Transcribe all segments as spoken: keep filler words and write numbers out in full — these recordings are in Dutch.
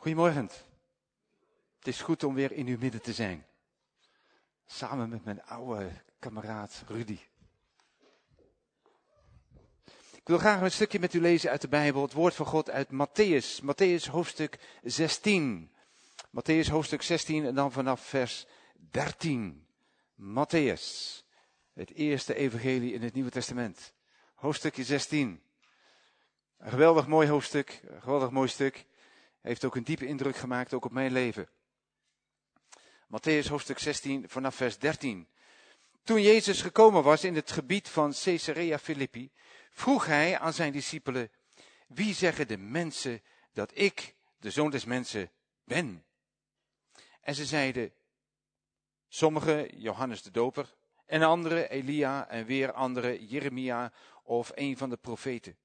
Goedemorgen. Het is goed om weer in uw midden te zijn. Samen met mijn oude kameraad Rudy. Ik wil graag een stukje met u lezen uit de Bijbel, het woord van God uit Matthäus. Matthäus hoofdstuk zestien. Matthäus hoofdstuk zestien en dan vanaf vers dertien. Matthäus, het eerste evangelie in het Nieuwe Testament. Hoofdstukje zestien. Een geweldig mooi hoofdstuk, een geweldig mooi stuk. Heeft ook een diepe indruk gemaakt, ook op mijn leven. Matthäus hoofdstuk zestien vanaf vers dertien. Toen Jezus gekomen was in het gebied van Caesarea Philippi, vroeg hij aan zijn discipelen: wie zeggen de mensen dat ik, de Zoon des Mensen, ben? En ze zeiden: sommigen Johannes de Doper, en anderen Elia, en weer anderen Jeremia of een van de profeten.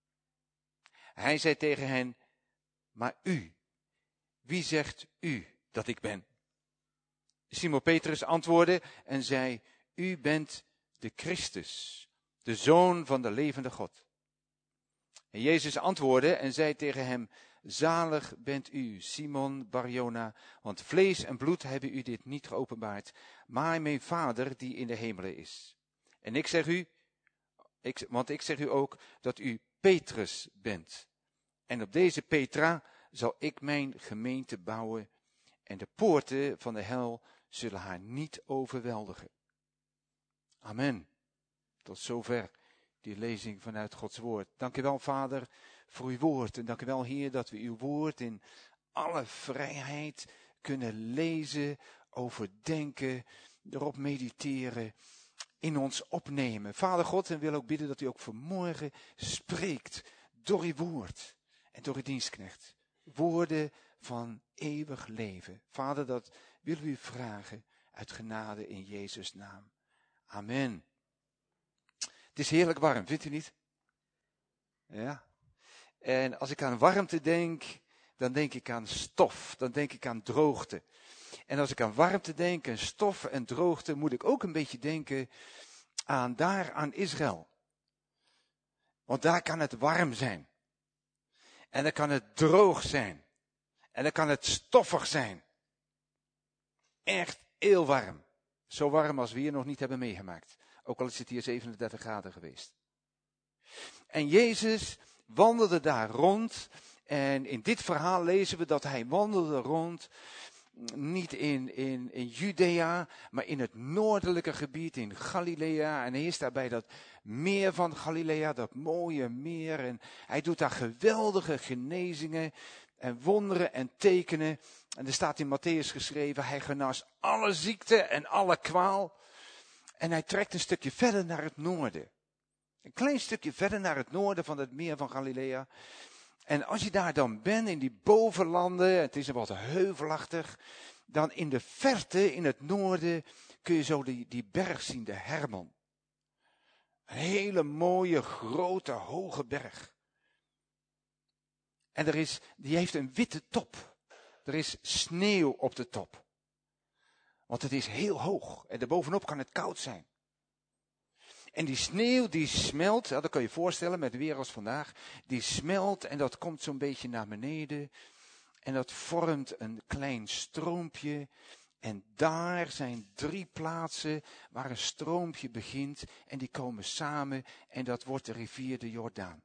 Hij zei tegen hen: maar u, wie zegt u dat ik ben? Simon Petrus antwoordde en zei: u bent de Christus, de Zoon van de levende God. En Jezus antwoordde en zei tegen hem: zalig bent u, Simon Barjona, want vlees en bloed hebben u dit niet geopenbaard, maar mijn Vader die in de hemelen is. En ik zeg u, ik, want ik zeg u ook dat u Petrus bent. En op deze Petra zal ik mijn gemeente bouwen en de poorten van de hel zullen haar niet overweldigen. Amen. Tot zover die lezing vanuit Gods woord. Dank u wel, Vader, voor uw woord. En dank u wel, Heer, dat we uw woord in alle vrijheid kunnen lezen, overdenken, erop mediteren, in ons opnemen. Vader God, en wil ook bidden dat u ook vanmorgen spreekt door uw woord en door uw dienstknecht. Woorden van eeuwig leven. Vader, dat willen we u vragen uit genade in Jezus' naam. Amen. Het is heerlijk warm, vindt u niet? Ja. En als ik aan warmte denk, dan denk ik aan stof. Dan denk ik aan droogte. En als ik aan warmte denk, en stof en droogte, moet ik ook een beetje denken aan daar aan Israël. Want daar kan het warm zijn. En dan kan het droog zijn. En dan kan het stoffig zijn. Echt heel warm. Zo warm als we hier nog niet hebben meegemaakt. Ook al is het hier zevenendertig graden geweest. En Jezus wandelde daar rond. En in dit verhaal lezen we dat hij wandelde rond. Niet in, in, in Judea, maar in het noordelijke gebied, in Galilea. En hij is daar bij dat meer van Galilea, dat mooie meer. En hij doet daar geweldige genezingen en wonderen en tekenen. En er staat in Matthäus geschreven, hij genas alle ziekte en alle kwaal. En hij trekt een stukje verder naar het noorden. Een klein stukje verder naar het noorden van het meer van Galilea. En als je daar dan bent, in die bovenlanden, het is wat heuvelachtig, dan in de verte, in het noorden, kun je zo die, die berg zien, de Hermon. Een hele mooie, grote, hoge berg. En er is, die heeft een witte top. Er is sneeuw op de top. Want het is heel hoog en daarbovenop kan het koud zijn. En die sneeuw die smelt, ja, dat kan je je voorstellen met weer als vandaag. Die smelt en dat komt zo'n beetje naar beneden. En dat vormt een klein stroompje. En daar zijn drie plaatsen waar een stroompje begint. En die komen samen en dat wordt de rivier de Jordaan.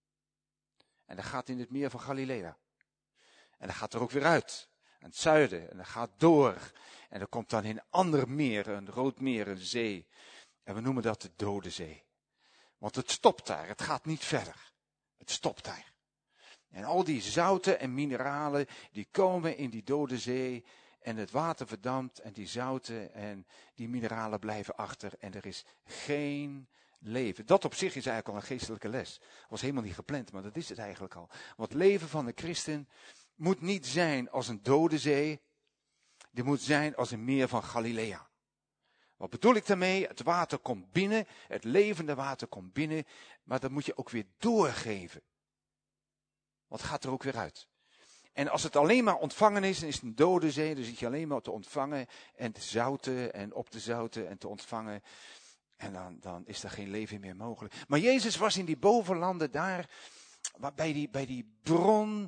En dat gaat in het meer van Galilea. En dat gaat er ook weer uit. Aan het zuiden. En dat gaat door. En dat komt dan in een ander meer, een rood meer, een zee. En we noemen dat de Dode Zee. Want het stopt daar, het gaat niet verder. Het stopt daar. En al die zouten en mineralen, die komen in die Dode Zee. En het water verdampt en die zouten en die mineralen blijven achter. En er is geen leven. Dat op zich is eigenlijk al een geestelijke les. Dat was helemaal niet gepland, maar dat is het eigenlijk al. Want het leven van de christen moet niet zijn als een Dode Zee. Die moet zijn als een meer van Galilea. Wat bedoel ik daarmee? Het water komt binnen, het levende water komt binnen, maar dat moet je ook weer doorgeven. Want het gaat er ook weer uit. En als het alleen maar ontvangen is, dan is het een Dode Zee, dan zit je alleen maar te ontvangen en te zouten en op te zouten en te ontvangen. En dan, dan is er geen leven meer mogelijk. Maar Jezus was in die bovenlanden daar, bij die, bij die bron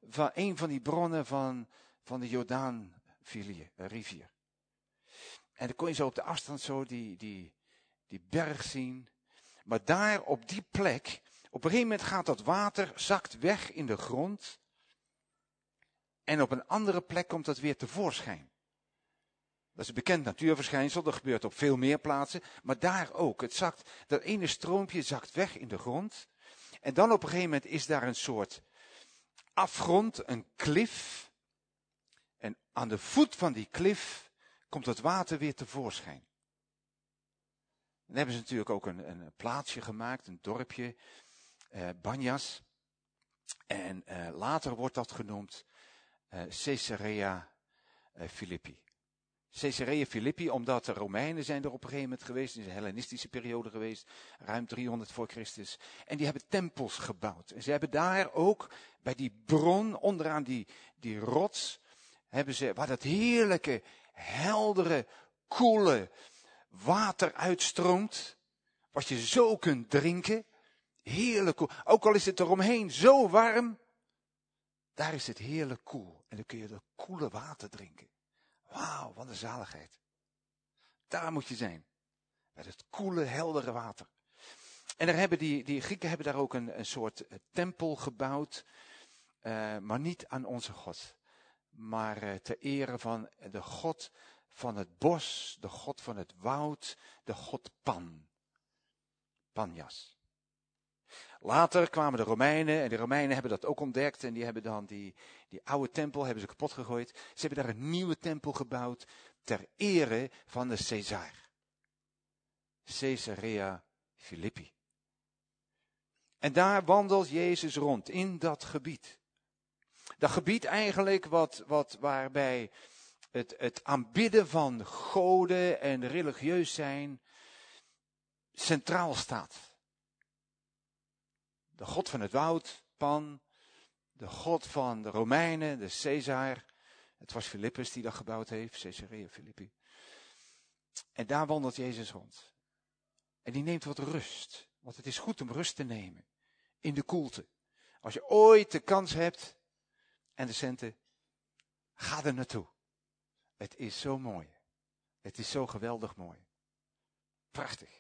van een van die bronnen van, van de Jordaan rivier. En dan kon je zo op de afstand zo die, die, die berg zien. Maar daar op die plek, op een gegeven moment gaat dat water, zakt weg in de grond. En op een andere plek komt dat weer tevoorschijn. Dat is een bekend natuurverschijnsel, dat gebeurt op veel meer plaatsen. Maar daar ook, het zakt, dat ene stroompje zakt weg in de grond. En dan op een gegeven moment is daar een soort afgrond, een klif. En aan de voet van die klif komt het water weer tevoorschijn. Dan hebben ze natuurlijk ook een, een plaatsje gemaakt, een dorpje, eh, Banjas. En eh, later wordt dat genoemd eh, Caesarea eh, Philippi. Caesarea Philippi, omdat de Romeinen zijn er op een gegeven moment geweest, in de Hellenistische periode geweest, ruim driehonderd voor Christus. En die hebben tempels gebouwd. En ze hebben daar ook, bij die bron, onderaan die, die rots, hebben ze, waar dat heerlijke, heldere, koele water uitstroomt, wat je zo kunt drinken, heerlijk koel. Ook al is het eromheen zo warm, daar is het heerlijk koel. En dan kun je dat koele water drinken. Wauw, wat een zaligheid. Daar moet je zijn. Bij het koele, heldere water. En daar hebben die, die Grieken hebben daar ook een, een soort uh, tempel gebouwd. Uh, maar niet aan onze God. Maar uh, ter ere van de God van het bos, de God van het woud, de God Pan. Panjas. Later kwamen de Romeinen en de Romeinen hebben dat ook ontdekt en die hebben dan die, die oude tempel hebben ze kapot gegooid. Ze hebben daar een nieuwe tempel gebouwd ter ere van de Caesar. Caesarea Philippi. En daar wandelt Jezus rond in dat gebied. Dat gebied eigenlijk wat, wat waarbij het, het aanbidden van goden en religieus zijn centraal staat. De God van het woud, Pan, de God van de Romeinen, de Caesar. Het was Philippus die dat gebouwd heeft, Caesarea Philippi. En daar wandelt Jezus rond. En die neemt wat rust, want het is goed om rust te nemen in de koelte. Als je ooit de kans hebt en de centen, ga er naartoe. Het is zo mooi. Het is zo geweldig mooi. Prachtig.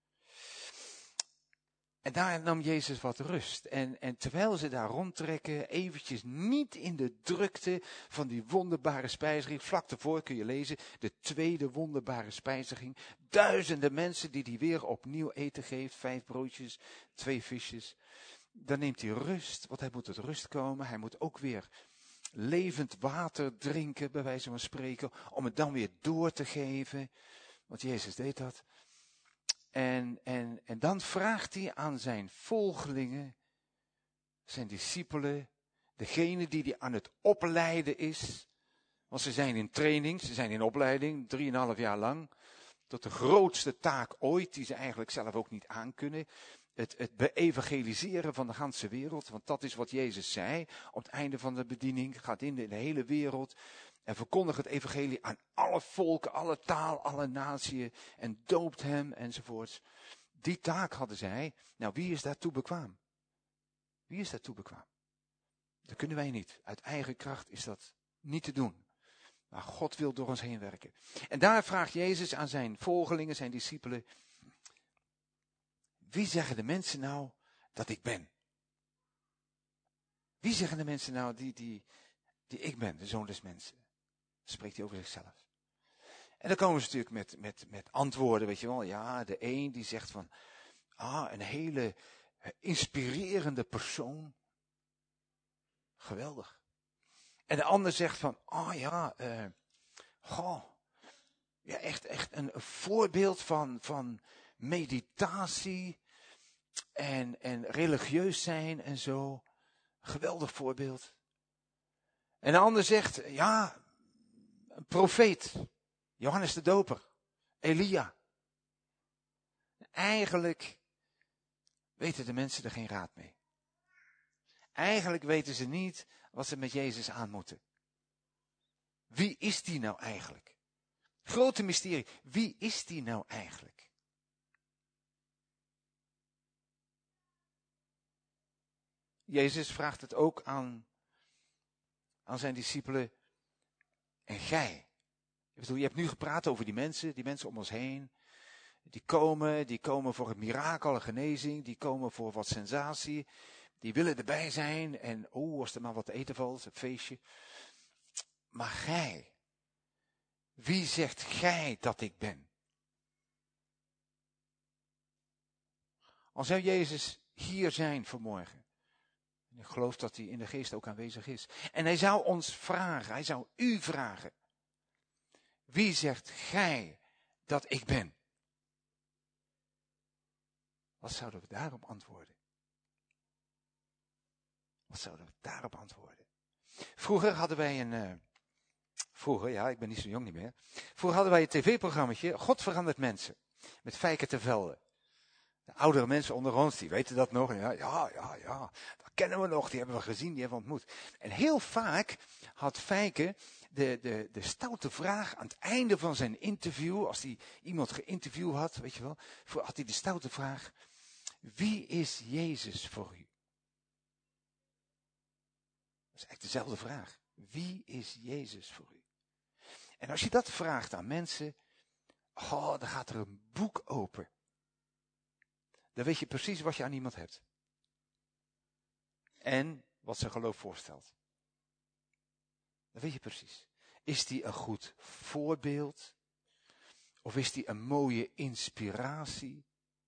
En daar nam Jezus wat rust. En, en terwijl ze daar rondtrekken, eventjes niet in de drukte van die wonderbare spijziging. Vlak daarvoor kun je lezen, de tweede wonderbare spijziging. Duizenden mensen die hij weer opnieuw eten geeft. Vijf broodjes, twee visjes. Dan neemt hij rust, want hij moet tot rust komen. Hij moet ook weer levend water drinken, bij wijze van spreken. Om het dan weer door te geven. Want Jezus deed dat. En, en, en dan vraagt hij aan zijn volgelingen, zijn discipelen, degene die hij aan het opleiden is. Want ze zijn in training, ze zijn in opleiding, drieënhalf jaar lang. Tot de grootste taak ooit, die ze eigenlijk zelf ook niet aankunnen. Het, het beevangeliseren van de ganse wereld, want dat is wat Jezus zei. Op het einde van de bediening, gaat in de, in de hele wereld. En verkondigt het evangelie aan alle volken, alle taal, alle naties. En doopt hem enzovoorts. Die taak hadden zij. Nou, wie is daartoe bekwaam? Wie is daartoe bekwaam? Dat kunnen wij niet. Uit eigen kracht is dat niet te doen. Maar God wil door ons heen werken. En daar vraagt Jezus aan zijn volgelingen, zijn discipelen. Wie zeggen de mensen nou dat ik ben? Wie zeggen de mensen nou die, die, die ik ben, de zoon des mensen? Spreekt hij over zichzelf. En dan komen ze natuurlijk met, met, met antwoorden, weet je wel. Ja, de een die zegt van, ah, een hele inspirerende persoon. Geweldig. En de ander zegt van, ah ja, uh, goh, ja echt, echt een, een voorbeeld van, van meditatie en, en religieus zijn en zo. Geweldig voorbeeld. En de ander zegt, ja, een profeet. Johannes de Doper. Elia. Eigenlijk weten de mensen er geen raad mee. Eigenlijk weten ze niet wat ze met Jezus aan moeten. Wie is die nou eigenlijk? Grote mysterie. Wie is die nou eigenlijk? Jezus vraagt het ook aan aan zijn discipelen, en gij. Ik bedoel, je hebt nu gepraat over die mensen, die mensen om ons heen. Die komen, die komen voor het mirakel, een genezing, die komen voor wat sensatie. Die willen erbij zijn en oh, als er maar wat te eten valt, een feestje. Maar gij, wie zegt gij dat ik ben? Al zou Jezus hier zijn vanmorgen. En ik geloof dat hij in de geest ook aanwezig is. En hij zou ons vragen, hij zou u vragen. Wie zegt gij dat ik ben? Wat zouden we daarop antwoorden? Wat zouden we daarop antwoorden? Vroeger hadden wij een... Uh, vroeger, ja, ik ben niet zo jong niet meer. Vroeger hadden wij een tv-programmaatje, God verandert mensen. Met Fijke ter Velde. De oudere mensen onder ons, die weten dat nog. Ja, ja, ja, ja, dat kennen we nog, die hebben we gezien, die hebben we ontmoet. En heel vaak had Fijke de, de, de stoute vraag aan het einde van zijn interview, als hij iemand geïnterviewd had, weet je wel, had hij de stoute vraag, wie is Jezus voor u? Dat is eigenlijk dezelfde vraag. Wie is Jezus voor u? En als je dat vraagt aan mensen, oh, dan gaat er een boek open. Dan weet je precies wat je aan iemand hebt. En wat zijn geloof voorstelt. Dat weet je precies. Is die een goed voorbeeld? Of is die een mooie inspiratie?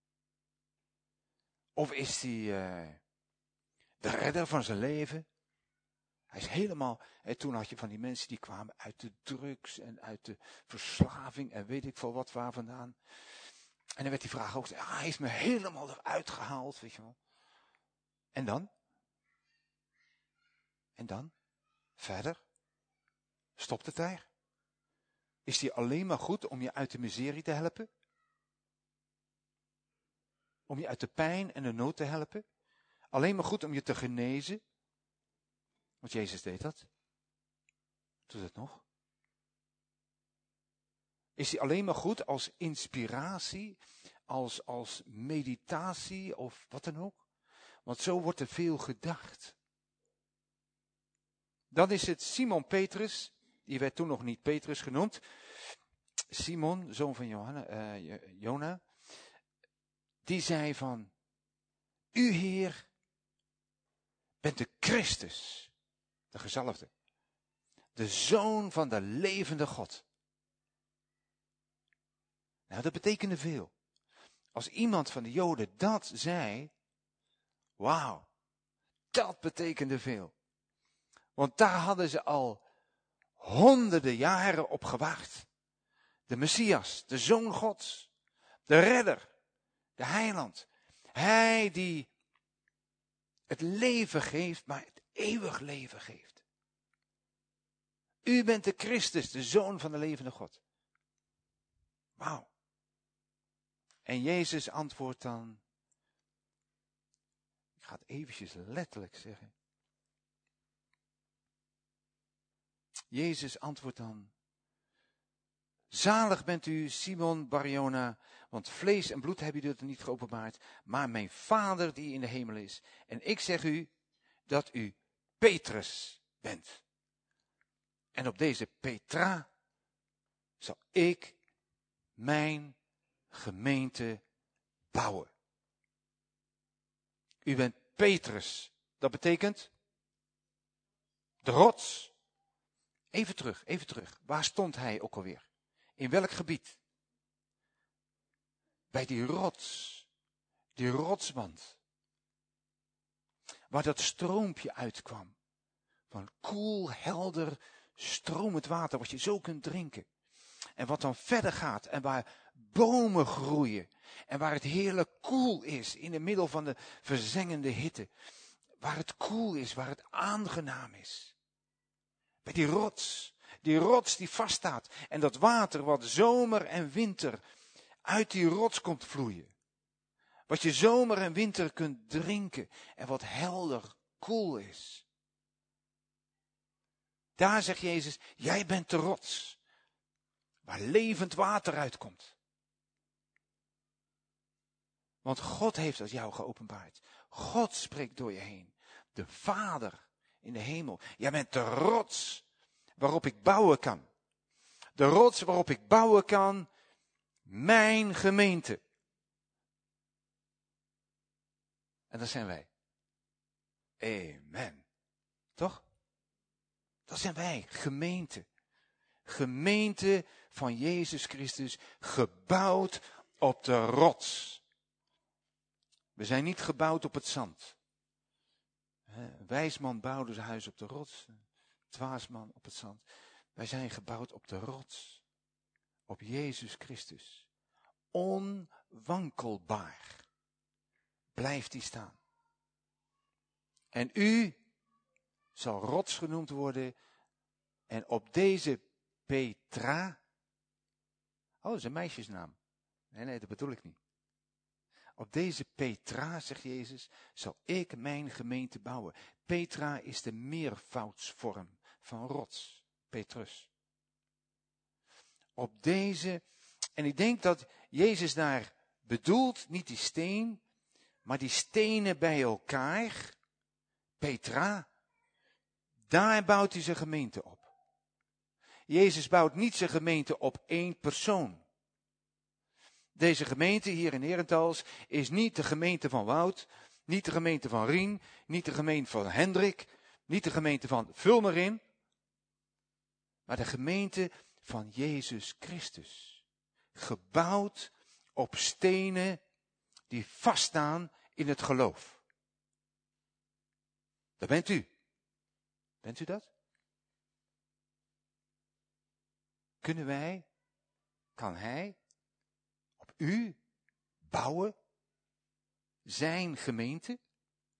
Of is die uh, de redder van zijn leven? Hij is helemaal, hè, toen had je van die mensen die kwamen uit de drugs en uit de verslaving en weet ik veel wat waar vandaan. En dan werd die vraag ook, ah, hij heeft me helemaal eruit gehaald, weet je wel. En dan? En dan? Verder? Stopt het daar? Is die alleen maar goed om je uit de miserie te helpen? Om je uit de pijn en de nood te helpen? Alleen maar goed om je te genezen? Want Jezus deed dat. Doet het nog? Is die alleen maar goed als inspiratie, als, als meditatie of wat dan ook? Want zo wordt er veel gedacht. Dan is het Simon Petrus, die werd toen nog niet Petrus genoemd. Simon, zoon van Johanna, uh, Jona, die zei van, u Heer, bent de Christus, de gezalfde, de Zoon van de levende God. Nou, dat betekende veel. Als iemand van de Joden dat zei, wauw, dat betekende veel. Want daar hadden ze al honderden jaren op gewacht. De Messias, de Zoon Gods, de Redder, de Heiland. Hij die het leven geeft, maar het eeuwig leven geeft. U bent de Christus, de Zoon van de levende God. Wauw. En Jezus antwoordt dan, ik ga het eventjes letterlijk zeggen. Jezus antwoordt dan, zalig bent u, Simon Barjona, want vlees en bloed hebben u dat niet geopenbaard, maar mijn Vader die in de hemel is. En ik zeg u dat u Petrus bent. En op deze Petra zal ik mijn gemeente bouwen. U bent Petrus. Dat betekent de rots. Even terug, even terug. Waar stond hij ook alweer? In welk gebied? Bij die rots. Die rotswand. Waar dat stroompje uitkwam. Van koel, helder, stromend water wat je zo kunt drinken. En wat dan verder gaat en waar bomen groeien. En waar het heerlijk koel is in het middel van de verzengende hitte. Waar het koel is, waar het aangenaam is. Bij die rots. Die rots die vaststaat. En dat water wat zomer en winter uit die rots komt vloeien. Wat je zomer en winter kunt drinken. En wat helder, koel is. Daar zegt Jezus, jij bent de rots. Waar levend water uitkomt. Want God heeft dat jou geopenbaard. God spreekt door je heen. De Vader in de hemel. Jij bent de rots waarop ik bouwen kan. De rots waarop ik bouwen kan, mijn gemeente. En dat zijn wij. Amen. Toch? Dat zijn wij, gemeente. Gemeente van Jezus Christus, gebouwd op de rots. We zijn niet gebouwd op het zand. Een wijs man bouwde zijn huis op de rots, een dwaasman op het zand. Wij zijn gebouwd op de rots, op Jezus Christus. Onwankelbaar blijft die staan. En u zal rots genoemd worden en op deze Petra, oh dat is een meisjesnaam. Nee, nee, dat bedoel ik niet. Op deze Petra, zegt Jezus, zal ik mijn gemeente bouwen. Petra is de meervoudsvorm van rots, Petrus. Op deze, en ik denk dat Jezus daar bedoelt, niet die steen, maar die stenen bij elkaar, Petra, daar bouwt hij zijn gemeente op. Jezus bouwt niet zijn gemeente op één persoon. Deze gemeente hier in Herentals is niet de gemeente van Wout, niet de gemeente van Rien, niet de gemeente van Hendrik, niet de gemeente van vul maar in, maar de gemeente van Jezus Christus. Gebouwd op stenen die vaststaan in het geloof. Dat bent u. Bent u dat? Kunnen wij, kan hij op u bouwen? Zijn gemeente? Dat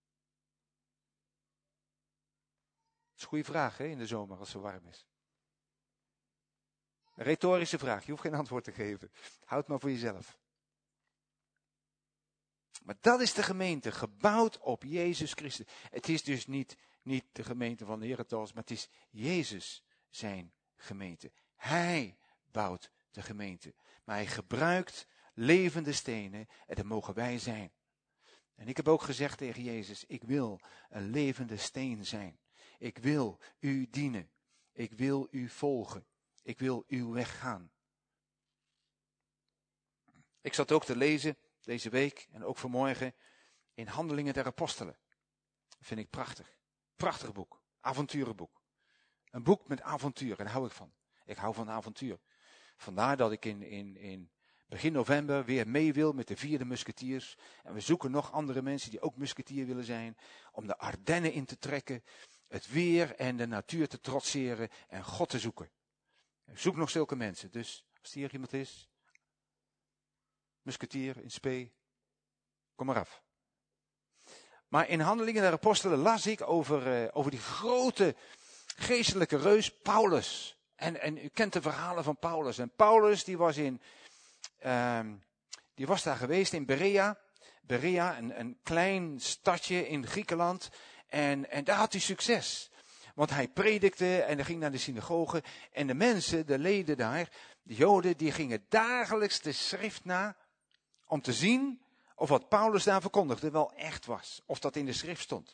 is een goede vraag, hè, in de zomer als het zo warm is. Een retorische vraag, je hoeft geen antwoord te geven. Houd maar voor jezelf. Maar dat is de gemeente, gebouwd op Jezus Christus. Het is dus niet, niet de gemeente van de Herentals, maar het is Jezus zijn gemeente. Hij bouwt de gemeente. Maar hij gebruikt levende stenen en dat mogen wij zijn. En ik heb ook gezegd tegen Jezus, ik wil een levende steen zijn. Ik wil u dienen. Ik wil u volgen. Ik wil uw weg gaan. Ik zat ook te lezen deze week en ook vanmorgen in Handelingen der Apostelen. Dat vind ik prachtig. Prachtig boek. Avonturenboek. Een boek met avontuur, en daar hou ik van. Ik hou van avontuur. Vandaar dat ik in, in, in begin november weer mee wil met de vierde musketiers. En we zoeken nog andere mensen die ook musketier willen zijn. Om de Ardennen in te trekken. Het weer en de natuur te trotseren en God te zoeken. Ik zoek nog zulke mensen. Dus als hier iemand is. Musketier in spe. Kom maar af. Maar in Handelingen der Apostelen las ik over, uh, over die grote geestelijke reus Paulus. En, en u kent de verhalen van Paulus. En Paulus die was, in, uh, die was daar geweest in Berea. Berea, een, een klein stadje in Griekenland. En, en daar had hij succes. Want hij predikte en hij ging naar de synagoge. En de mensen, de leden daar, de Joden, die gingen dagelijks de schrift na. Om te zien of wat Paulus daar verkondigde wel echt was. Of dat in de schrift stond.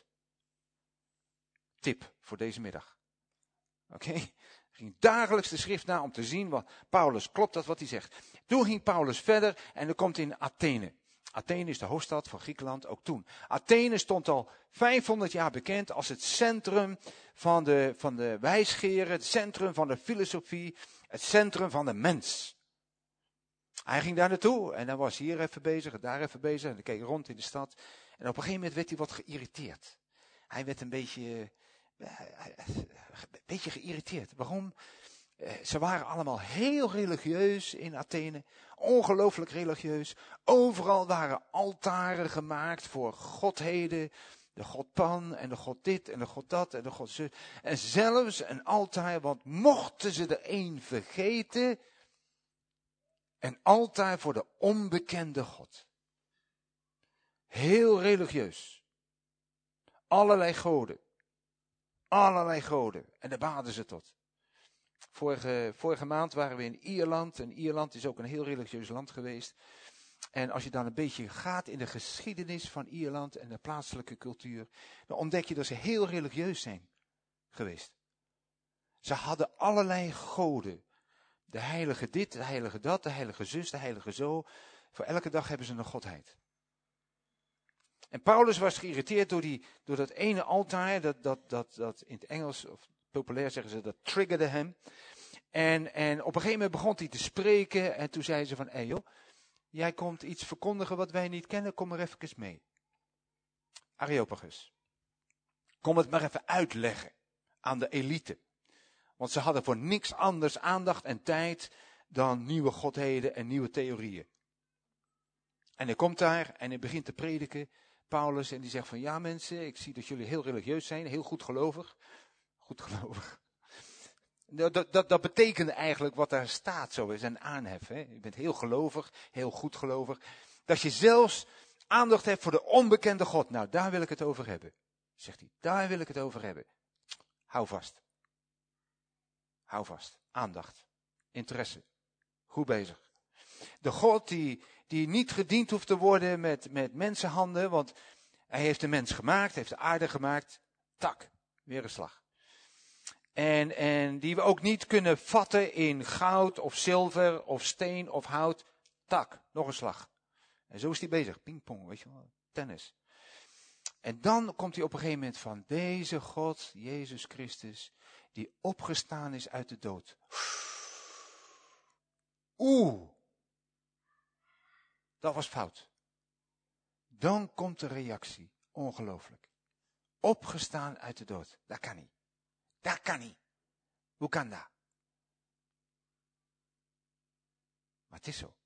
Tip voor deze middag. Oké? Okay? Ging dagelijks de schrift na om te zien wat Paulus, klopt dat wat hij zegt. Toen ging Paulus verder en dan komt in Athene. Athene is de hoofdstad van Griekenland, ook toen. Athene stond al vijfhonderd jaar bekend als het centrum van de, van de wijsgeren, het centrum van de filosofie, het centrum van de mens. Hij ging daar naartoe en dan was hier even bezig, daar even bezig en dan keek rond in de stad. En op een gegeven moment werd hij wat geïrriteerd. Hij werd een beetje, een beetje geïrriteerd. Waarom? Ze waren allemaal heel religieus in Athene. Ongelooflijk religieus. Overal waren altaren gemaakt voor godheden. De god Pan en de god dit en de god dat en de god zus. En zelfs een altaar, want mochten ze er één vergeten, een altaar voor de onbekende God. Heel religieus. Allerlei goden. Allerlei goden. En daar baden ze tot. Vorige, vorige maand waren we in Ierland. En Ierland is ook een heel religieus land geweest. En als je dan een beetje gaat in de geschiedenis van Ierland en de plaatselijke cultuur, dan ontdek je dat ze heel religieus zijn. geweest. Ze hadden allerlei goden. De heilige dit, de heilige dat, de heilige zus, de heilige zo. Voor elke dag hebben ze een godheid. En Paulus was geïrriteerd door, die, door dat ene altaar, dat, dat, dat, dat in het Engels, of populair zeggen ze, dat triggerde hem. En, en op een gegeven moment begon hij te spreken en toen zei ze van, hé joh, jij komt iets verkondigen wat wij niet kennen, kom maar even mee. Areopagus. Kom het maar even uitleggen aan de elite. Want ze hadden voor niks anders aandacht en tijd dan nieuwe godheden en nieuwe theorieën. En hij komt daar en hij begint te prediken, Paulus, en die zegt van, ja mensen, ik zie dat jullie heel religieus zijn, heel goed gelovig. Goed gelovig. Dat, dat, dat betekende eigenlijk wat daar staat, zo is een aanhef. Hè? Je bent heel gelovig, heel goed gelovig. Dat je zelfs aandacht hebt voor de onbekende God. Nou, daar wil ik het over hebben. Zegt hij, daar wil ik het over hebben. Hou vast. Hou vast. Aandacht. Interesse. Goed bezig. De God die, die niet gediend hoeft te worden met, met mensenhanden, want hij heeft de mens gemaakt, heeft de aarde gemaakt. Tak, weer een slag. En, en die we ook niet kunnen vatten in goud of zilver of steen of hout. Tak, nog een slag. En zo is hij bezig. Pingpong, weet je wel. Tennis. En dan komt hij op een gegeven moment van deze God, Jezus Christus, die opgestaan is uit de dood. Oeh. Dat was fout. Dan komt de reactie. Ongelooflijk. Opgestaan uit de dood. Dat kan niet. Dat kan niet. Hoe kan dat? Maar het is zo.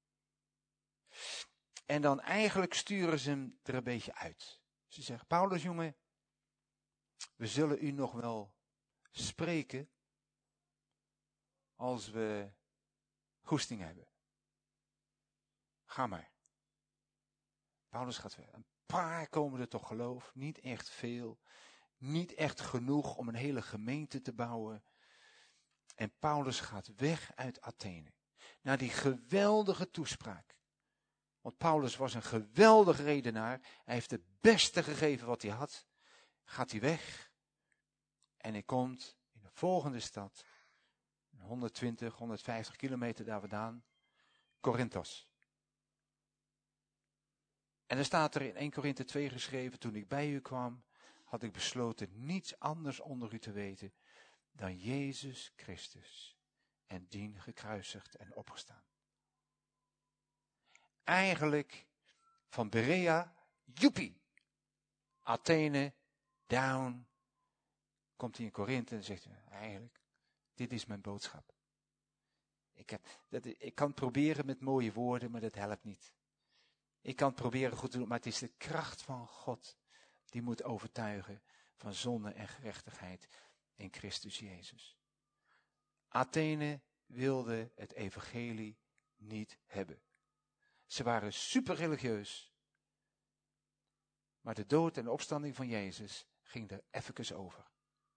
En dan eigenlijk sturen ze hem er een beetje uit. Ze zeggen, Paulus jongen, we zullen u nog wel spreken als we goesting hebben. Ga maar. Paulus gaat weg. Een paar komen er tot geloof, niet echt veel. Niet echt genoeg om een hele gemeente te bouwen. En Paulus gaat weg uit Athene. Na die geweldige toespraak. Want Paulus was een geweldig redenaar. Hij heeft het beste gegeven wat hij had. Gaat hij weg. En hij komt in de volgende stad. honderdtwintig, honderdvijftig kilometer daar vandaan. Korinthos. En er staat er in Eerste Korinthe twee geschreven. Toen ik bij u kwam, had ik besloten niets anders onder u te weten dan Jezus Christus en dien gekruisigd en opgestaan. Eigenlijk van Berea, joepie, Athene, down, komt hij in Korinthe en zegt hij, eigenlijk, dit is mijn boodschap. Ik, heb, dat, ik kan het proberen met mooie woorden, maar dat helpt niet. Ik kan het proberen goed te doen, maar het is de kracht van God die moet overtuigen van zonde en gerechtigheid in Christus Jezus. Athene wilde het evangelie niet hebben. Ze waren super religieus. Maar de dood en de opstanding van Jezus ging er even over.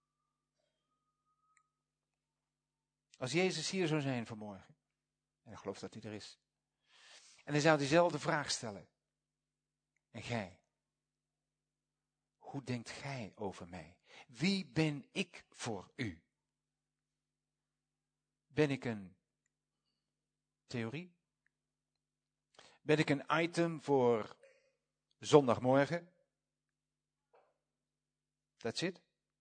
Als Jezus hier zou zijn vanmorgen, en ik geloof dat hij er is, en hij zou diezelfde vraag stellen. En gij? Hoe denkt gij over mij? Wie ben ik voor u? Ben ik een theorie? Ben ik een item voor zondagmorgen? That's it?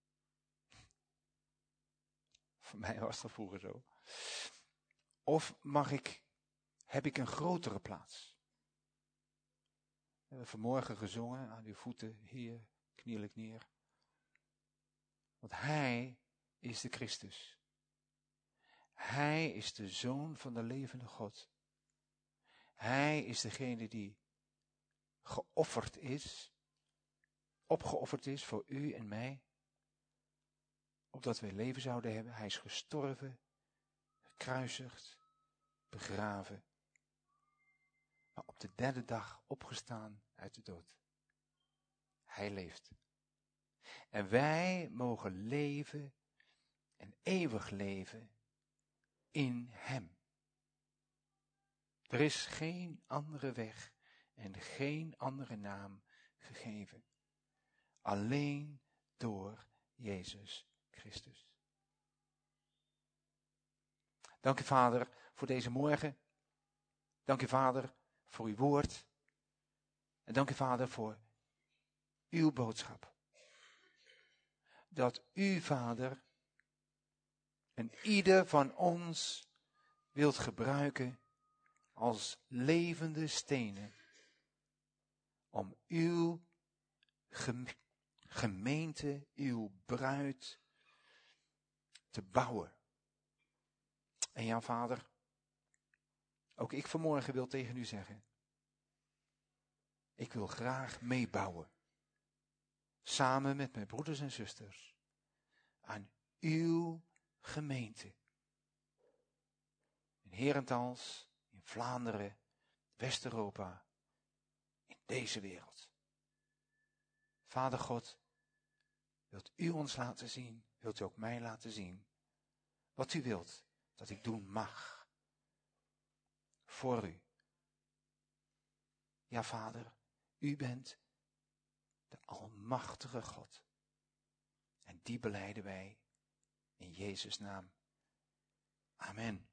Voor mij was dat vroeger zo. Of mag ik, heb ik een grotere plaats? We hebben vanmorgen gezongen, aan uw voeten, Heer, kniel ik neer. Want Hij is de Christus. Hij is de Zoon van de levende God. Hij is degene die geofferd is, opgeofferd is voor u en mij, opdat wij leven zouden hebben. Hij is gestorven, gekruisigd, begraven, maar op de derde dag opgestaan uit de dood. Hij leeft. En wij mogen leven en eeuwig leven in Hem. Er is geen andere weg en geen andere naam gegeven. Alleen door Jezus Christus. Dank u, Vader, voor deze morgen. Dank u, Vader, voor uw woord. En dank u, Vader, voor uw boodschap. Dat u, Vader, en ieder van ons wilt gebruiken als levende stenen om uw gemeente, uw bruid te bouwen. En ja, Vader, ook ik vanmorgen wil tegen u zeggen, ik wil graag meebouwen, samen met mijn broeders en zusters, aan uw gemeente. In Herentals, in Vlaanderen, West-Europa, in deze wereld. Vader God, wilt u ons laten zien, wilt u ook mij laten zien, wat u wilt dat ik doen mag, voor u. Ja, Vader, u bent de almachtige God. En die belijden wij in Jezus' naam. Amen.